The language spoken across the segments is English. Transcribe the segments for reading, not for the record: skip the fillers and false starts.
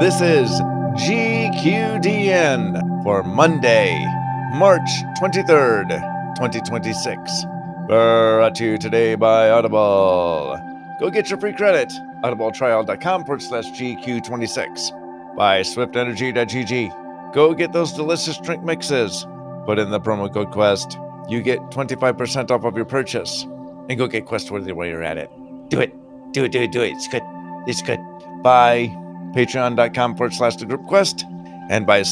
This is GQDN for Monday, March 23rd, 2026. Brought to you today by Audible. Go get your free credit. audibletrial.com/GQ26. By swiftenergy.gg. Go get those delicious drink mixes. Put in the promo code QUEST. You get 25% off of your purchase. And go get Questworthy while you're at it. Do it. Do it. It's good. It's good. By patreon.com/thegroupquest and by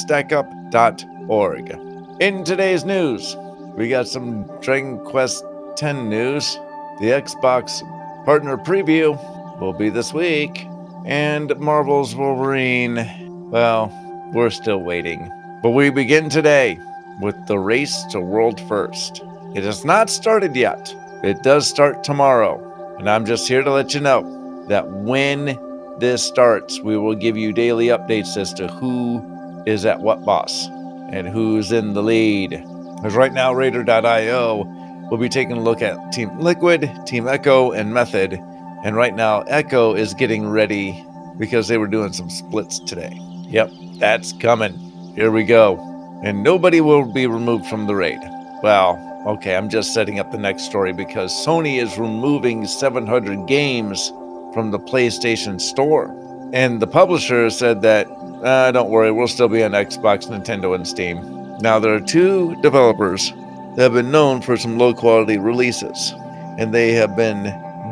stackup.org. In today's news, we got some Dragon Quest X news. The Xbox partner preview will be this week. And Marvel's Wolverine, well, we're still waiting. But we begin today with the race to world first. It has not started yet. It does start tomorrow. And I'm just here to let you know that when this starts, we will give you daily updates as to who is at what boss and who's in the lead. Because right now, Raider.io will be taking a look at Team Liquid, Team Echo, and Method. And right now, Echo is getting ready because they were doing some splits today. Yep, that's coming. Here we go. And nobody will be removed from the raid. Well, okay, I'm just setting up the next story because Sony is removing 700 games from the PlayStation Store. And the publisher said that, don't worry, we'll still be on Xbox, Nintendo, and Steam. Now, there are two developers that have been known for some low-quality releases, and they have been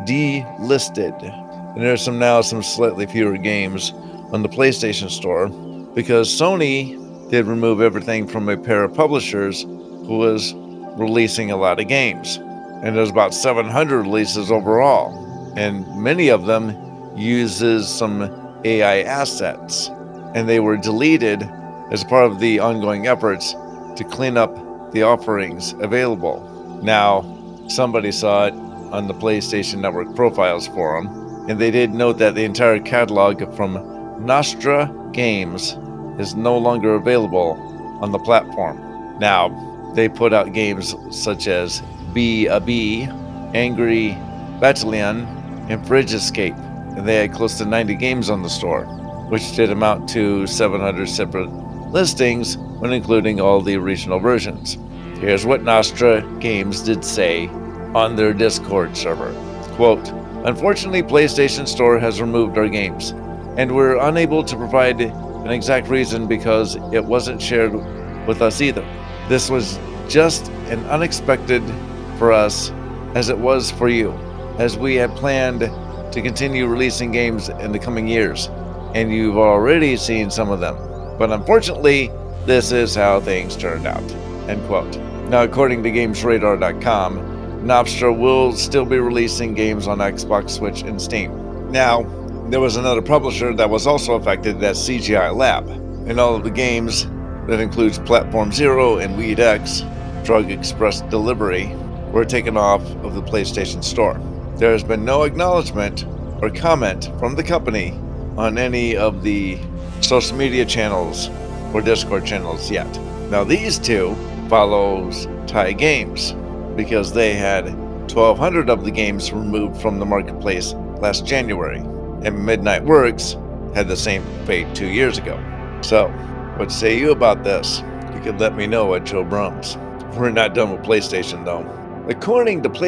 delisted. And there's some slightly fewer games on the PlayStation Store because Sony did remove everything from a pair of publishers who was releasing a lot of games. And there's about 700 releases overall. And many of them uses some AI assets. And they were deleted as part of the ongoing efforts to clean up the offerings available. Now, somebody saw it on the PlayStation Network Profiles forum, and they did note that the entire catalog from Nostra Games is no longer available on the platform. Now, they put out games such as Be a Bee, Angry Battalion, and Bridge Escape, and they had close to 90 games on the store, which did amount to 700 separate listings when including all the original versions. Here's what Nostra Games did say on their Discord server. Quote, "Unfortunately, PlayStation Store has removed our games, and we're unable to provide an exact reason because it wasn't shared with us either. This was just an unexpected for us as it was for you, as we had planned to continue releasing games in the coming years, and you've already seen some of them. But unfortunately, this is how things turned out." End quote. Now, according to GamesRadar.com, Nostra will still be releasing games on Xbox, Switch, and Steam. Now, there was another publisher that was also affected, that's CGI Lab, and all of the games that includes Platform Zero and Weed X, Drug Express Delivery, were taken off of the PlayStation Store. There has been no acknowledgement or comment from the company on any of the social media channels or Discord channels yet. Now, these two follows Thai Games because they had 1,200 of the games removed from the marketplace last January, and Midnight Works had the same fate 2 years ago. So, what say you about this? You could let me know at Joe Brums. We're not done with PlayStation though. According to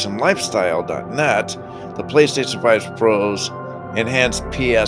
PlayStationLifestyle.net, the PlayStation 5 Pro's enhanced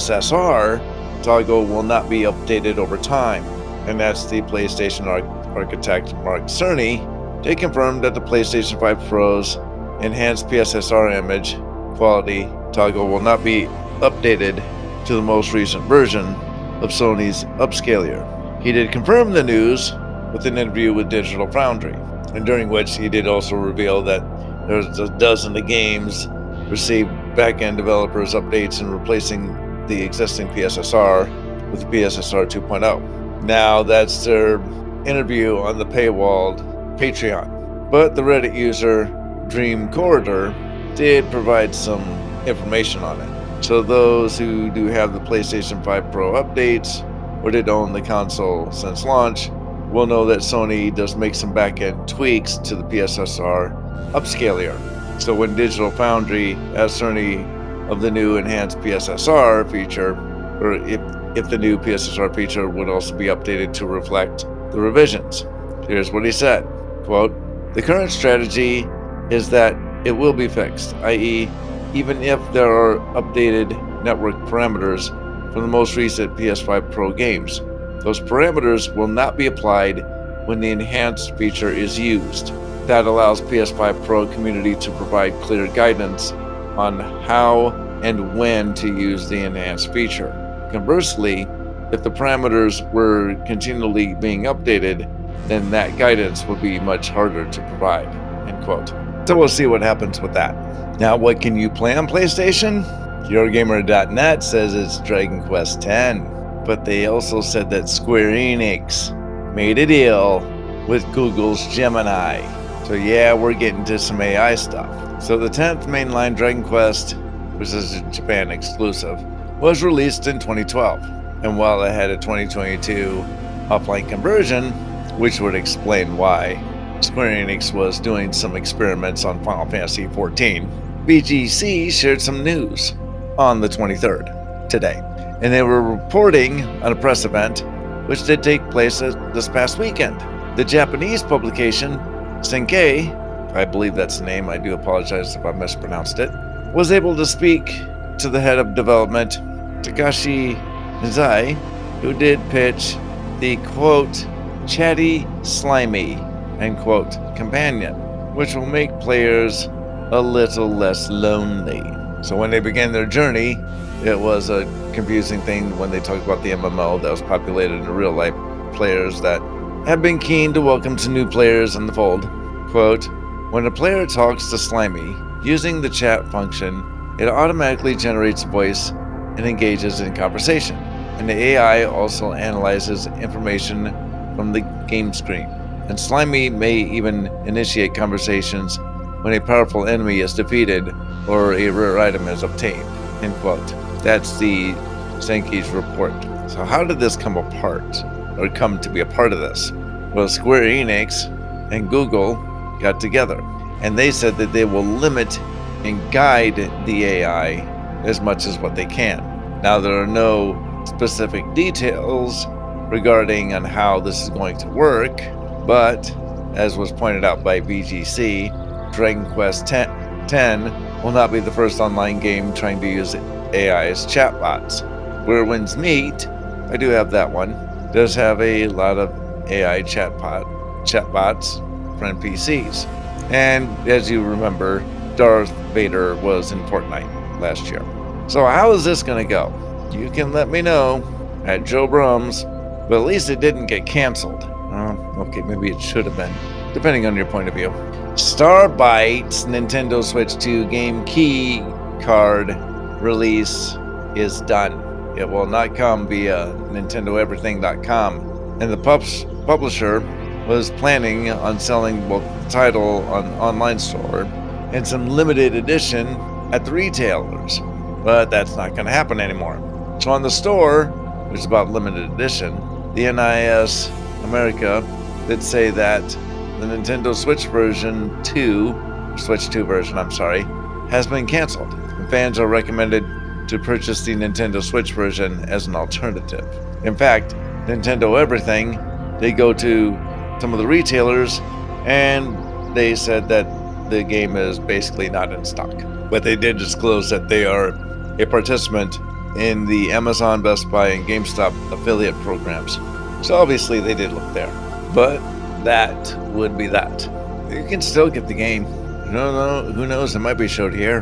PSSR toggle will not be updated over time. And that's the PlayStation architect Mark Cerny. They confirmed that the PlayStation 5 Pro's enhanced PSSR image quality toggle will not be updated to the most recent version of Sony's upscaler. He did confirm the news with an interview with Digital Foundry, and during which he did also reveal that there's a dozen of games received back-end developers updates and replacing the existing PSSR with the PSSR 2.0. Now, that's their interview on the paywalled Patreon. But the Reddit user Dream Corridor did provide some information on it. So those who do have the PlayStation 5 Pro updates or did own the console since launch will know that Sony does make some back-end tweaks to the PSSR upscaler. So when Digital Foundry asked Cerny of the new enhanced PSSR feature, or if if the new PSSR feature would also be updated to reflect the revisions. Here's what he said, quote, "The current strategy is that it will be fixed, i.e., even if there are updated network parameters from the most recent PS5 Pro games, those parameters will not be applied when the enhanced feature is used. That allows PS5 Pro community to provide clear guidance on how and when to use the enhanced feature. Conversely, if the parameters were continually being updated, then that guidance would be much harder to provide," end quote. So we'll see what happens with that. Now, what can you play on PlayStation? Eurogamer.net says it's Dragon Quest X, but they also said that Square Enix made a deal with Google's Gemini. So yeah, we're getting to some AI stuff. So the 10th mainline Dragon Quest, which is a Japan exclusive, was released in 2012. And while it had a 2022 offline conversion, which would explain why Square Enix was doing some experiments on Final Fantasy XIV, BGC shared some news on the 23rd, today. And they were reporting on a press event which did take place this past weekend. The Japanese publication, Senkei, I believe that's the name, I do apologize if I mispronounced it, was able to speak to the head of development, Takashi Nizai, who did pitch the, quote, "chatty, slimy," end quote, companion, which will make players a little less lonely. So when they began their journey, it was a confusing thing when they talked about the MMO that was populated in real-life players that have been keen to welcome to new players in the fold. Quote, "When a player talks to Slimy, using the chat function, it automatically generates a voice and engages in conversation. And the AI also analyzes information from the game screen. And Slimy may even initiate conversations when a powerful enemy is defeated or a rare item is obtained," end quote. That's the Senkei's report. So how did this come apart, or come to be a part of this? Well, Square Enix and Google got together, and they said that they will limit and guide the AI as much as what they can. Now, there are no specific details regarding on how this is going to work, but as was pointed out by BGC, Dragon Quest X will not be the first online game trying to use AI as chatbots. Where Winds Meet, I do have that one, does have a lot of AI chatbots for NPCs. And as you remember, Darth Vader was in Fortnite last year. So how is this going to go? You can let me know at Joe Brums, but at least it didn't get canceled. Okay, maybe it should have been, depending on your point of view. Starbyte's Nintendo Switch 2 game key card release is done. It will not come via NintendoEverything.com, and the publisher was planning on selling both the title on online store and some limited edition at the retailers, but that's not going to happen anymore. So on the store, which is about limited edition, the NIS America did say that the Nintendo Switch version 2, Switch 2 version, has been canceled. And fans are recommended to purchase the Nintendo Switch version as an alternative. In fact, Nintendo Everything, they go to some of the retailers and they said that the game is basically not in stock. But they did disclose that they are a participant in the Amazon, Best Buy, and GameStop affiliate programs. So obviously they did look there. But that would be that. You can still get the game. Who knows, it might be showed here.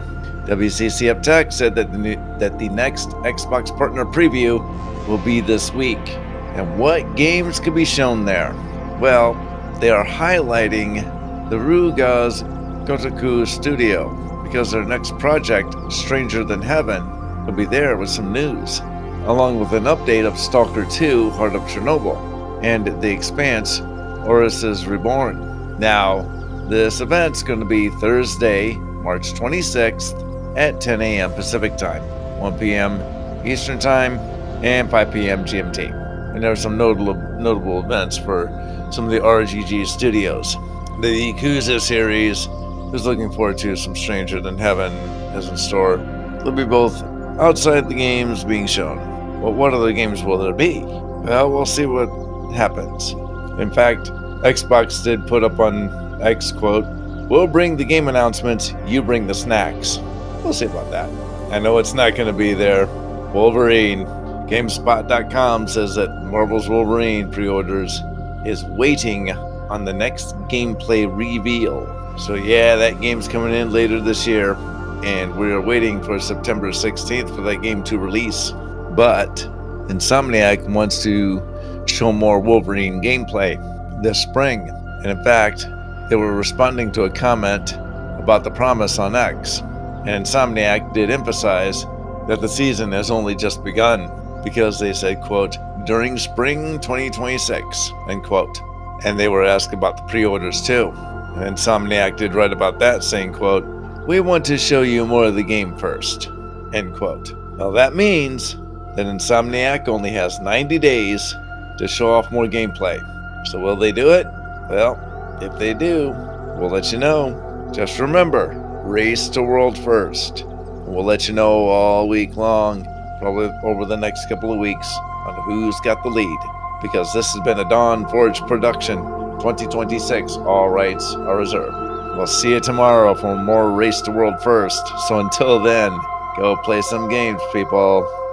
WCC Up Tech said that the next Xbox partner preview will be this week. And what games could be shown there? Well, they are highlighting the Rugaz Kotaku Studio because their next project, Stranger Than Heaven, will be there with some news, along with an update of Stalker 2, Heart of Chernobyl, and The Expanse, Horus is Reborn. Now, this event's going to be Thursday, March 26th at 10 a.m. Pacific Time, 1 p.m. Eastern Time, and 5 p.m. GMT. And there are some notable events for some of the RGG studios. The Yakuza series is looking forward to some Stranger Than Heaven is in store. They'll be both outside the games being shown. Well, what other games will there be? Well, we'll see what happens. In fact, Xbox did put up on X, quote, "We'll bring the game announcements, you bring the snacks." We'll see about that. I know it's not going to be there. Wolverine. GameSpot.com says that Marvel's Wolverine pre-orders is waiting on the next gameplay reveal. So yeah, that game's coming in later this year, and we're waiting for September 16th for that game to release. But Insomniac wants to show more Wolverine gameplay this spring. And in fact, they were responding to a comment about the promise on X. And Insomniac did emphasize that the season has only just begun, because they said, quote, "during spring 2026, end quote." And they were asked about the pre-orders too. And Insomniac did write about that, saying, quote, "We want to show you more of the game first," end quote. Now that means that Insomniac only has 90 days to show off more gameplay. So will they do it? Well, if they do, we'll let you know. Just remember, race to world first. We'll let you know all week long, probably over the next couple of weeks, on who's got the lead. Because this has been a Dawn Forge production, 2026, all rights are reserved. We'll see you tomorrow for more Race to World First. So until then, go play some games, people.